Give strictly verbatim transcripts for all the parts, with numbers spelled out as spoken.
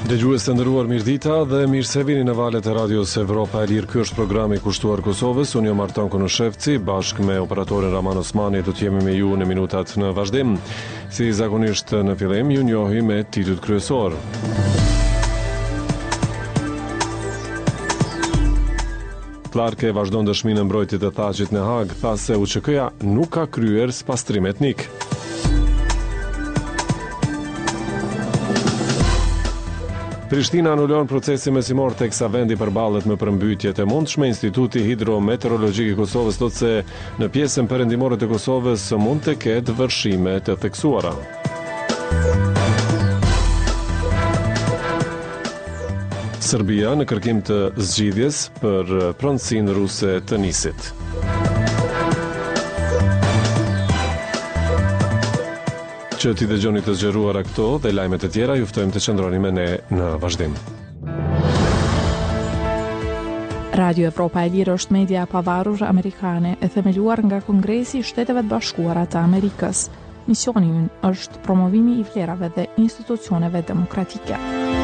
Dëgjues të nderuar, mirëdita dhe mirë se vini në valët e radios Evropa e Lirë. Ky është programi i kushtuar Kosovës. Unë jam Artan Konoshevci, bashkë me operatorin Raman Osmani do të jemi me ju në minutat në vazhdim. Si zakonisht në fillim, ju njohi me titujt kryesor. Clarke vazhdon dëshminë e mbrojtjet e Thaqit në Hag, tha se U Q K-ja nuk ka kryer spastrim etnik. Prishtina anulon procesin mesimor teksa vendi përballet me përmbytjet e mundshme. Instituti Hidrometeorologjik i Kosovës thotë se në pjesën perëndimore të Kosovës mund të ketë vërshime të theksuara. Serbia në kërkim të zgjidhjes për pronësinë ruse të nisit. Që ti dëgjoni të zgjeruara këto dhe lajmet e tjera, ju ftojmë të qëndroni me ne në vazhdim. Radio Evropa e Lirë është media e pavarur amerikane e themeluar nga Kongresi i Shteteve të Bashkuara të Amerikës. Misioni i ynë është promovimi i vlerave dhe institucioneve demokratike.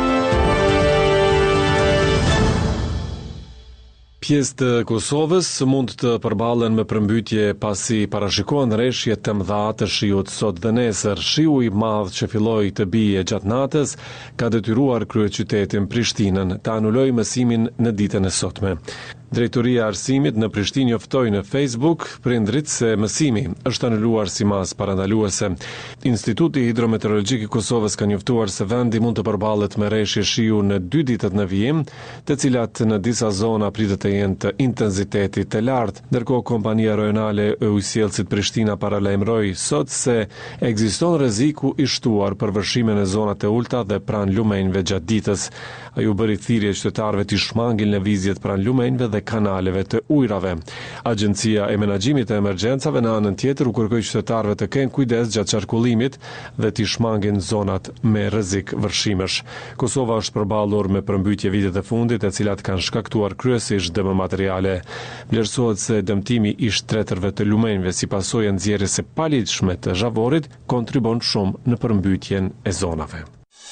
Pjesë të Kosovës mund të përballen me përmbytje pasi parashikohen rreshje të mëdha të shiut sot dhe nesër. Shiu i madh që filloi të bie gjatë natës ka detyruar kryeqytetin Prishtinën të anulojë mësimin në ditën e sotme. Drejtoria e Arsimit në Prishtinë njoftoi në Facebook prindrit se mësimi është anuluar si masë parandaluese. Instituti Hidrometeorologjik i Kosovës ka njoftuar se vendi mund të përballet me rreshje shiu në dy ditët në vijim, të cilat në disa zona pritet të jenë të intensitetit të lartë. Ndërkohë kompania rajonale e ujësjellësit Prishtina paralajmëroi sot se ekziston rreziku i shtuar për vërshime në zonat e ulta dhe pranë lumenjve gjatë ditës. Ai u bëri thirrje qytetarëve të shmangin lëvizjet pranë lumenjve dhe kanaleve të ujrave. Agjencia e Menaxhimit të Emergjencave në anën tjetër u kërkoi qytetarëve të kenë kujdes gjatë qarkullimit dhe të shmangin zonat me rrezik vërshimesh. Kosova është përballur me përmbytje vitet e fundit, e cilat kanë shkaktuar kryesisht dëme materiale. Vlerësohet se dëmtimi i shtretërve të lumenjve si pasojë e nxjerrjes së paligjshme të zhavorit kontribon shumë në përmbytjen e zonave.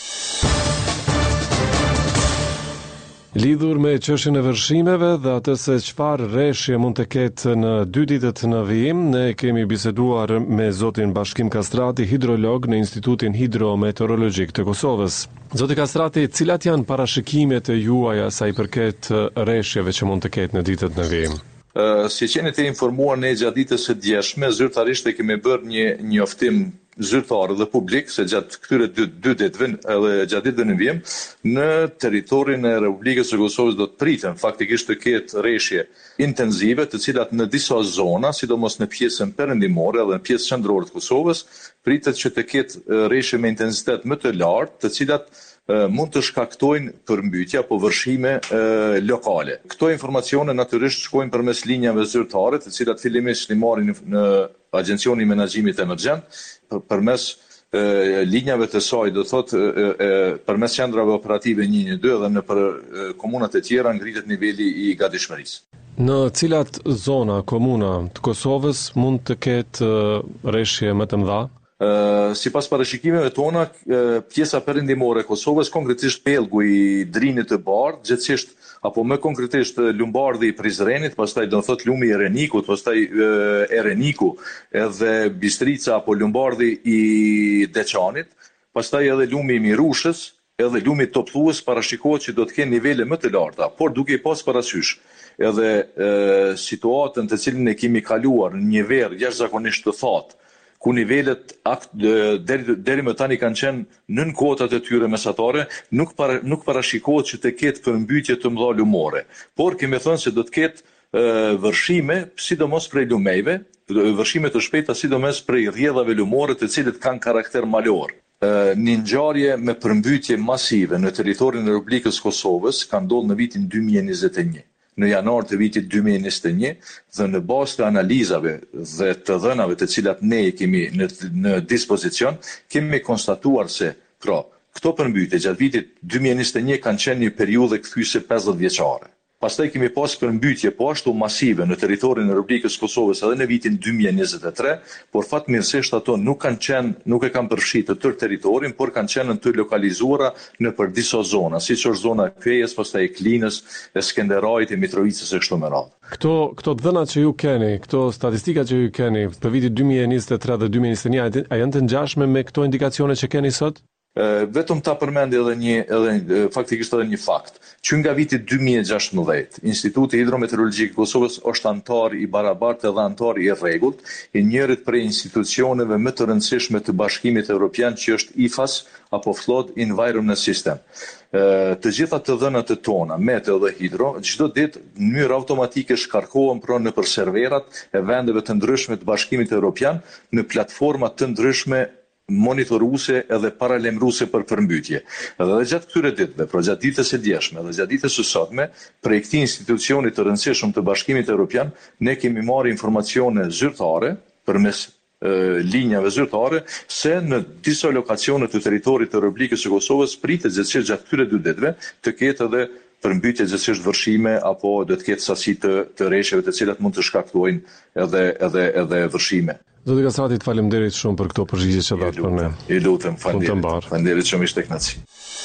Lidhur me çështjen e vërshimeve dhe atë se çfarë rreshje mund të ketë në dy ditët në vijim, ne kemi biseduar me zotin Bashkim Kastrati, hidrolog në Institutin Hidrometeorologjik të Kosovës. Zoti Kastrati, cilat janë parashikimet e juaja sa i përket rreshjeve që mund të ketë në ditët në vijim? Uh, si qeni të informuar ne gjatë ditës së djeshme, zyrtarisht e kemi bërë një njoftim zyrtar dhe publik se gjatë këtyre dy, dy ditëve edhe gjatë ditëve në vijim në territorin e Republikës së Kosovës do të pritën faktikisht të ketë rreshje intensive, të cilat në disa zona, sidomos në pjesën perëndimore dhe në pjesën qendrore të Kosovës, pritet që të ketë rreshje me intensitet më të lartë, të cilat mund të shkaktojnë përmbytje apo vërshime e, lokale. Këto informacione natyrisht shkojnë përmes linjave zyrtare, të cilat fillimisht i marrin në Agjencioni i Menaxhimit Emergjent, për, përmes e, linjave të saj, do thotë e, e, përmes qendrave operative një një dy dhe në për e, komunat e tjera ngritet niveli i gatishmërisë. Në cilat zona, komuna të Kosovës mund të ketë rreshje më të mëdha? Uh, si pas parashikimeve tona, uh, pjesa perëndimore e Kosovës, konkretisht pelgu i Drinit të Bardh, gjithsesht apo më konkretisht Lumbardhi i Prizrenit, pastaj do të thotë lumi i Renikut, pastaj uh, e Reniku, edhe Bistrica apo Lumbardhi i Deçanit, pastaj edhe lumi i Mirushës, edhe lumi i Topllës parashikohet që do të kenë nivele më të larta, por duke i pas parasysh edhe uh, situatën të cilën e kemi kaluar në një verë jashtëzakonisht të thatë, ku nivelet akt, deri, deri më tani kanë qenë nën kotat e tyre mesatare, nuk, para, nuk parashikohet që të ketë përmbytje të mëdha lumore, por kemi thënë se do të ketë e, vërshime, sidomos prej lumejve, vërshime të shpejta sidomos prej rrjedhave lumore të cilët kanë karakter malor. E, një ngjarje me përmbytje masive në territorin e Republikës Kosovës ka ndodhur në vitin dy mijë e njëzet e një. Në janar të vitit dy mijë e njëzet e një dhe në bazë të analizave dhe të dhënave të cilat ne kemi në, në dispozicion, kemi konstatuar se pra, këto përmbytje gjatë vitit dy mijë e njëzet e një kanë qenë një periudhë kthyese pesëdhjetë vjeçare. Pastaj kemi pas përmbytje po ashtu masive në territorin e Republikës Kosovës edhe në vitin dy mijë e njëzet e tre, por fatmirësisht ato nuk kanë qenë, nuk e kanë përfshirë të tërë territorin, por kanë qenë të lokalizuara në për disa zona, siç është zona e Kpejës, pastaj e Klinës, e Skenderajit, e Mitrovicës e kështu me radhë. Këto këto dhëna që ju keni, këto statistika që ju keni për vitin dy mijë e njëzet e tre dhe dy mijë e njëzet e një, a janë të ngjashme me këto indikacione që keni sot? Uh, vetëm ta përmend edhe një edhe uh, faktikisht edhe një fakt, që nga viti dy mijë e gjashtëmbëdhjetë, Instituti Hidrometeorologjik i Kosovës është antar i barabartë edhe antar i rregullt i njërit prej institucioneve më të rëndësishme të Bashkimit Evropian, që është I F A S apo Flood Environment System. Uh, të gjitha të dhënat e tona, meteo dhe hidro, çdo ditë në mënyrë automatike shkarkohen pra nëpër serverat e vendeve të ndryshme të Bashkimit Evropian në platforma të ndryshme monitoruese edhe paralemruse për përmbytje. Edhe dhe gjatë këtyre ditëve, pra gjatë ditës së djeshme dhe gjatë ditës së sotme, prej këtij institucioni të rëndësishëm të Bashkimit Evropian, ne kemi marrë informacione zyrtare përmes e, linjave zyrtare se në disa lokacione të territorit të Republikës së Kosovës pritet gjithsesi gjatë këtyre dy ditëve të ketë edhe përmbytje gjithsesi vërshime apo do të ketë sasi të, të rresheve të cilat mund të shkaktojnë edhe edhe edhe vërshime. Zoti Kasati, faleminderit shumë për këto përgjigje që dhat për ne. I lutem, faleminderit. Faleminderit shumë, ishte kënaqësi.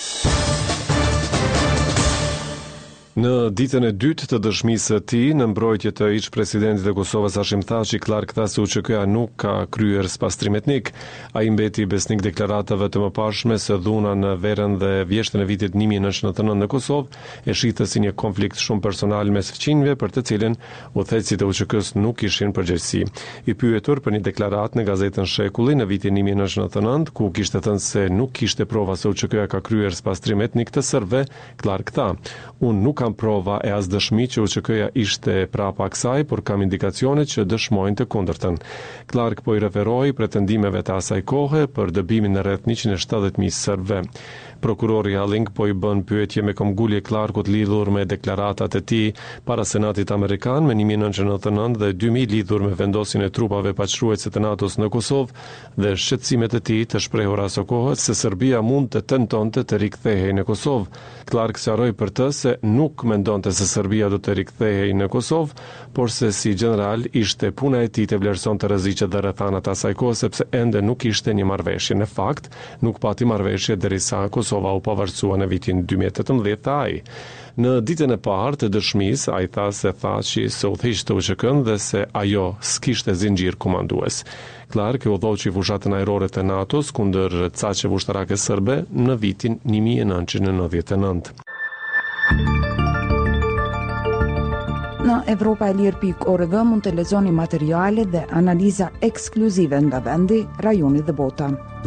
Në ditën e dytë të dëshmisë së tij në mbrojtje të ish-presidentit e Kosovës Hashim Thaçi, Clark tha se U Q K-ja nuk ka kryer spastrim etnik. Ai mbeti besnik deklaratave të mëparshme se dhuna në verën dhe vjeshtën e vitit një mijë e nëntëqind e nëntëdhjetë në Kosovë e shihte si një konflikt shumë personal mes fqinjve, për të cilin udhëheqësit e U Q K-s nuk kishin përgjegjësi. I pyetur për një deklaratë në gazetën Shekulli në vitin një mijë e nëntëqind e nëntëdhjetë e nëntë, ku kishte thënë se nuk kishte prova se U Q K-ja ka kryer spastrim etnik të serbëve, Clark tha: "Unë nuk kam prova e as dëshmi që U Q K-ja ishte prapa kësaj, por kam indikacione që dëshmojnë të kundërtën." Clark po i referoi pretendimeve të asaj kohe për dëbimin në rreth njëqind e shtatëdhjetë mijë serbëve. Prokurori Halling po i bën pyetje me këmbgulje Clarkut lidhur me deklaratat e tij para Senatit Amerikan me një mijë e nëntëqind e nëntëdhjetë e nëntë dhe dy mijë lidhur me vendosjen e trupave paçruese të NATO-s në Kosovë dhe shqetësimet e tij të shprehura së kohët se Serbia mund të tentonte të rikthehej në Kosovë. Clark sqaroi për të se nuk mendonte se Serbia do të rikthehej në Kosovë, por se si general ishte puna e tij të vlerësonte rreziqet dhe rrethanat asaj kohe, sepse ende nuk ishte një marrëveshje. Në fakt, nuk pati marrëveshje derisa Kosova u pavarësua në vitin dy mijë e tetëmbëdhjetë ai. Në ditën e parë të dëshmisë, ai tha se Thaçi se udhëhiqte U Q K-n dhe se ajo s'kishte zinxhir komandues. Clark e udhëhoqi fushatën ajrore të NATO-s kundër caqeve ushtarake serbe në vitin një mijë e nëntëqind e nëntëdhjetë e nëntë. Në Evropa e Lirë pikë org mund të lexoni materiale dhe analiza ekskluzive nga vendi, rajoni dhe bota.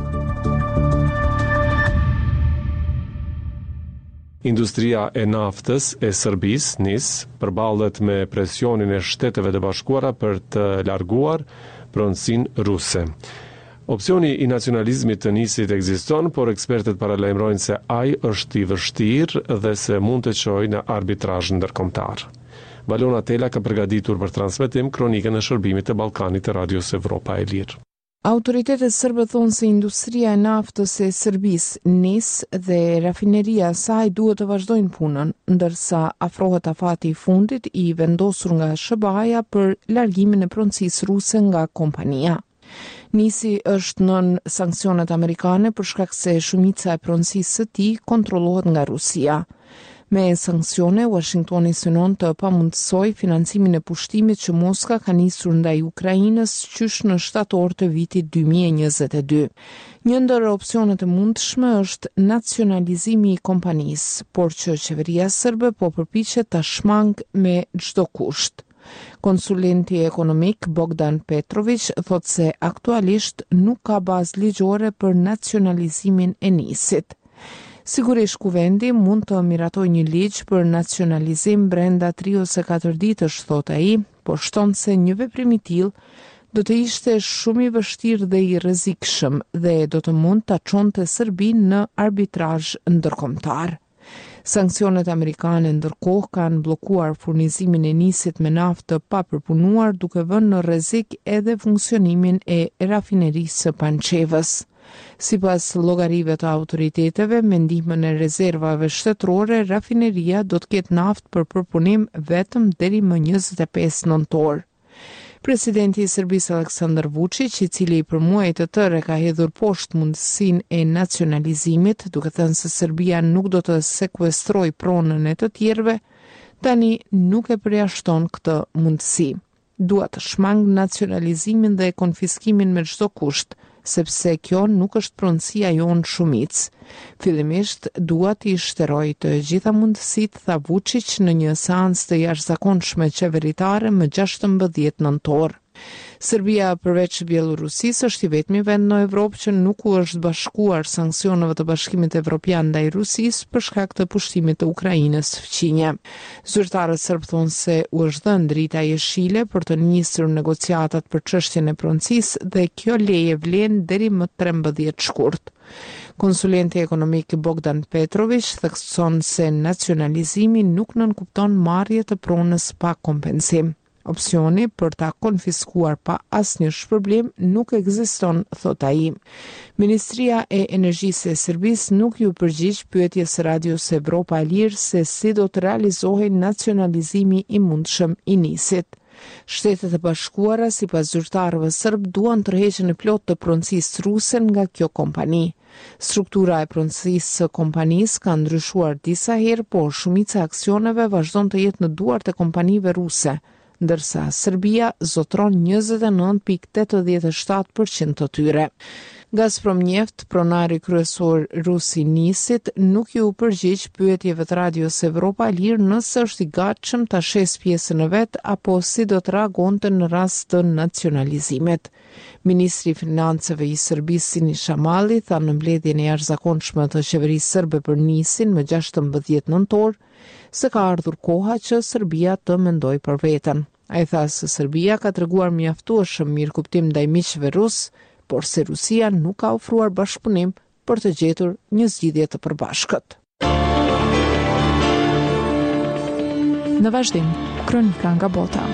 Industria e naftës e Serbisë, N I S, përballet me presionin e Shteteve të Bashkuara për të larguar pronësinë ruse. Opsioni i nacionalizmit të nisit ekziston, por ekspertët paralajmërojnë se ai është i vështirë dhe se mund të çojë në arbitrazh ndërkombëtar. Valona Tela ka përgatitur për transmetim kronikën e shërbimit të Ballkanit të Radios Evropa e Lirë. Autoritetet serbe thonë se industria e naftës e Serbisë, N I S dhe rafineria e saj duhet të vazhdojnë punën, ndërsa afrohet afati i fundit i vendosur nga S B A-ja për largimin e pronësisë ruse nga kompania. Nisi është nën sanksionet amerikane për shkak se shumica e pronësisë së tij kontrollohet nga Rusia. Me sanksione, Washingtoni synon të pamundësoj financimin e pushtimit që Moska ka nisur ndaj Ukrainës qysh në shtator të vitit dy mijë e njëzet e dy. Një ndër opsionet e mundshme është nacionalizimi i kompanisë, por që qeveria serbe po përpiqet ta shmangë me çdo kusht. Konsulenti ekonomik Bogdan Petrović thotë se aktualisht nuk ka bazë ligjore për nacionalizimin e nisit. Sigurisht kuvendi mund të miratojë një ligj për nacionalizim brenda tri ose katër ditësh, thotë ai, por shton se një veprim i tillë do të ishte shumë i vështirë dhe i rrezikshëm dhe do të mund ta çonte Serbinë në arbitrazh ndërkombëtar. Sanksionet amerikane ndërkohë kanë bllokuar furnizimin e nisit me naftë të papërpunuar, duke vënë në rrezik edhe funksionimin e rafinerisë së Pançevës. Sipas llogarive të autoriteteve, me ndihmën e rezervave shtetërore, rafineria do të ketë naftë për përpunim vetëm deri më njëzet e pesë nëntor. Presidenti i Serbisë Aleksandar Vučić, i cili për muaj të tërë ka hedhur poshtë mundësinë e nacionalizimit, duke thënë se Serbia nuk do të sekuestrojë pronën e të tjerëve, tani nuk e përjashton këtë mundësi. Dua të shmang nacionalizimin dhe konfiskimin me çdo kusht, sepse kjo nuk është pronësia jonë shumicë. Fillimisht dua t'i shteroj të gjitha mundësitë, tha Vučić në një seancë të jashtëzakonshme qeveritare më gjashtëmbëdhjetë nëntor. Serbia përveç Bjelorusisë është i vetmi vend në Evropë që nuk u është bashkuar sanksioneve të Bashkimit Evropian ndaj Rusisë për shkak të pushtimit të Ukrainës fqinje. Zyrtarët serb thonë se u është dhënë drita jeshile për të nisur negociatat për çështjen e pronësisë dhe kjo leje vlen deri më trembëdhjetë shkurt. Konsulenti ekonomik Bogdan Petrović thekson se nacionalizimi nuk nënkupton marrje të pronës pa kompensim. Opsioni për ta konfiskuar pa asnjë shpërblim nuk ekziston, thot ai. Ministria e Energjisë e Serbisë nuk ju përgjigj pyetjes së Radios Evropa e Lirë se si do të realizohej nacionalizimi i mundshëm i nisit. Shtetet e Bashkuara, sipas zyrtarëve serb, duan tërheqjen e plotë të pronësisë ruse nga kjo kompani. Struktura e pronësisë së kompanisë ka ndryshuar disa herë, por shumica e aksioneve vazhdon të jetë në duart e kompanive ruse, ndërsa Serbia zotron njëzet e nëntë pikë tetëdhjetë e shtatë përqind të tyre. Gazprom njeft, pronari kryesor rus i nisit, nuk ju përgjigj pyetjeve të Radios Evropa e Lirë nëse është i gatshëm ta shes pjesën e vet apo si do të reagonte në rast të nacionalizimit. Ministri i Financave i Serbisë Siniša Mali tha në mbledhjen e jashtëzakonshme të qeverisë serbe për nisin më gjashtëmbëdhjetë nëntor se ka ardhur koha që Serbia të mendojë për veten. Ai tha se Serbia ka treguar mjaftueshëm mirëkuptim ndaj miqve rus, por se Rusia nuk ka ofruar bashkëpunim për të gjetur një zgjidhje të përbashkët. Në vazhdim, kronika nga bota.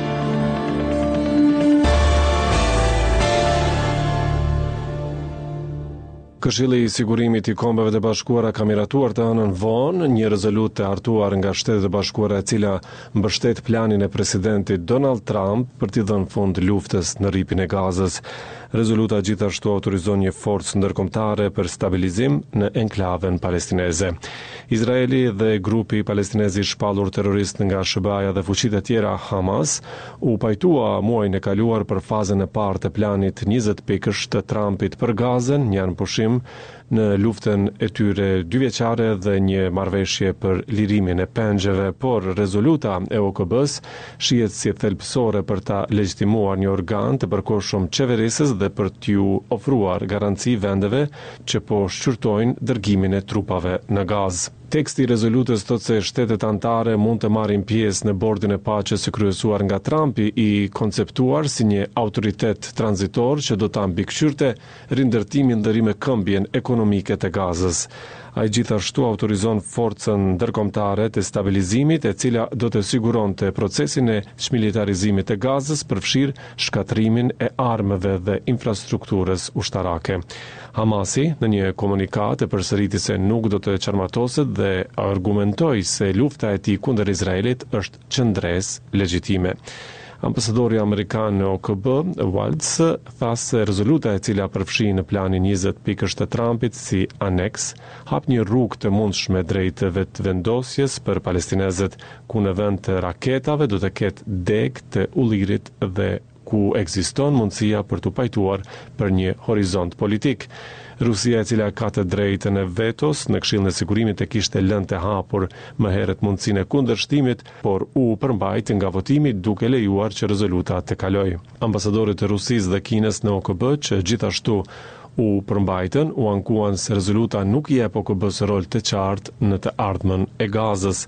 Këshilli i Sigurimit i Kombeve të Bashkuara ka miratuar të hënën vonë një rezolutë të hartuar nga Shtetet e Bashkuara e cila mbështet planin e presidentit Donald Trump për t'i dhënë fund luftës në rripin e Gazës. Rezoluta gjithashtu autorizon një forcë ndërkombëtare për stabilizim në enklavën palestineze. Izraeli dhe grupi palestinez i shpallur terrorist nga S B A-ja dhe fuqitë e tjera Hamas u pajtua muajin e kaluar për fazën e parë të planit njëzet pikësh të Trumpit për Gazën, një pushim në luftën e tyre dyvjeçare dhe një marrëveshje për lirimin e pengjeve, por rezoluta e O K B-s shihet si thelbësore për ta legjitimuar një organ të përkohshëm qeverisës dhe për t'ju ofruar garanci vendeve që po shqyrtojnë dërgimin e trupave në Gazë. Teksti i rezolutës thotë se shtetet anëtare mund të marrin pjesë në bordin e paqes së kryesuar nga Trumpi, i konceptuar si një autoritet tranzitor që do ta mbikëqyrte rindërtimin dhe rimëkëmbjen ekonomike të Gazës. Ai gjithashtu autorizon forcën ndërkombëtare të stabilizimit, e cila do të siguronte procesin e çmilitarizimit të Gazës, përfshir shkatrimin e armëve dhe infrastrukturës ushtarake. Hamasi në një komunikat e përsëriti se nuk do të qarmatoset dhe argumentoi se lufta e tij kundër Izraelit është qendresë legjitime. Ambasadori amerikan në O K B, Waltz, tha se rezoluta e cila përfshin në planin njëzet pikësh të Trumpit si aneks, hap një rrugë të mundshme drejt vetëvendosjes për palestinezët, ku në vend të raketave do të ketë deg të ullirit dhe ku ekziston mundësia për të pajtuar për një horizont politik. Rusia, e cila ka të drejtën e vetos në Këshillin e Sigurimit, e kishte lënë të hapur më herët mundësinë e kundërshtimit, por u përmbajt nga votimi duke lejuar që rezoluta të kalojë. Ambasadorit e Rusisë dhe Kinës në O K B, që gjithashtu u përmbajtën, u ankuan se rezoluta nuk i jep O K B-s rol të qartë në të ardhmen e Gazës.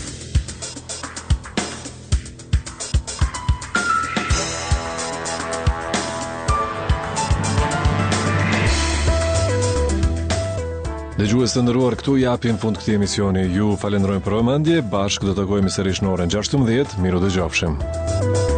Dëgjues të nderuar, këtu japim fund këtij emisioni. Ju falenderojmë për vëmendje. Bashkë do të takojmë sërish në orën gjashtëmbëdhjetë. Miru dëgjofshim.